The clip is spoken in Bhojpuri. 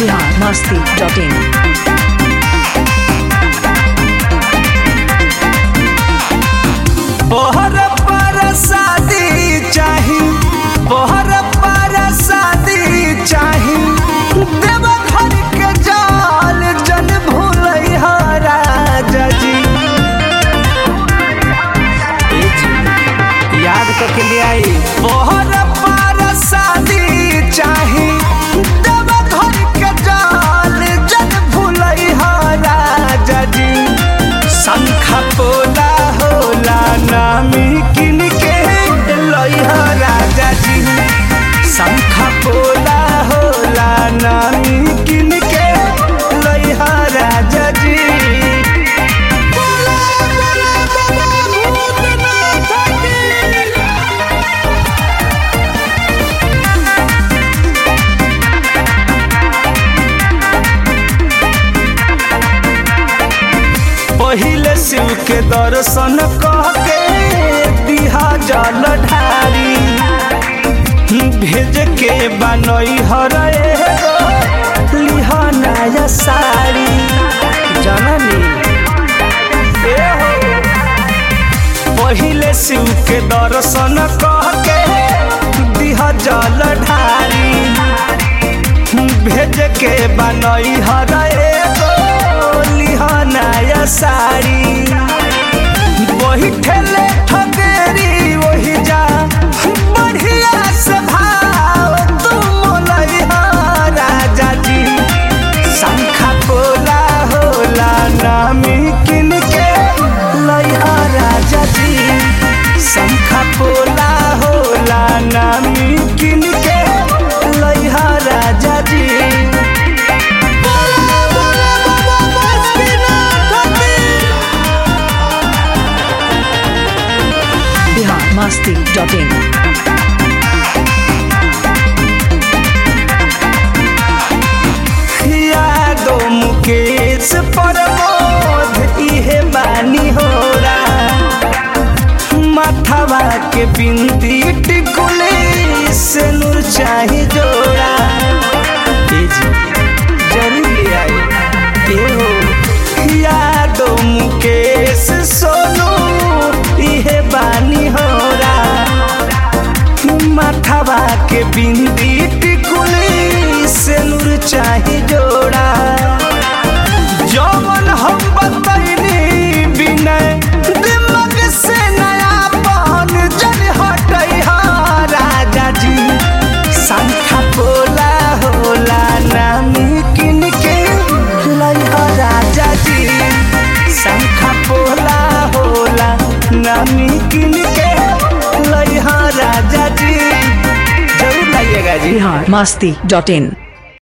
biharmasti.in बोहर पर शादी चाही, बोहर पर शादी चाही, देव घर के जाल जन भूलैहा राजा जी। याद करके ले आई। बोहर पर शादी चाही, देव घर के जाल जन भूलैहा राजा जी। शंखा पोला होला नामी किन के लइहा राजा जी। शंखा पोला होला नामी किन के लइहा राजा जी। पहिले शिव के दर्शन कहके दिहा जल ढारी, भेज के बनई हरे लिहा नया साड़ी जननी। पहिले शिव के दर्शन कहके दिहा जल ढारी, भेज के बनई हरे नया साड़ी। वही ठेले ठगेरी वही जा बढ़िया से भाव तुम लइहा राजा जी। शंखा पोला होला नामी किन के लइहा राजा जी। शंखा पोला होला नामी किन के लइहा राजा जी। biharmasti.in यादो मुकेश प्रमोद इहे बानी होरा, माथवा के बिंदी टिकुली से नूर चाही जोड़ा। जरूर ले आई। यादो मुकेश सोनू इहे बानी होरा, माथवा के बिंदी टिकुली से नूर चाही जोड़ा। जौन हम बतैनी विनय दिमाग से नया पान जन हटैहा राजा जी। शंखा पोला होला नामी किन के लइहा राजा जी। शंखा पोला होला नामी किन के लइहा राजा जी। जरूर लाइएगा जी। biharmasti.in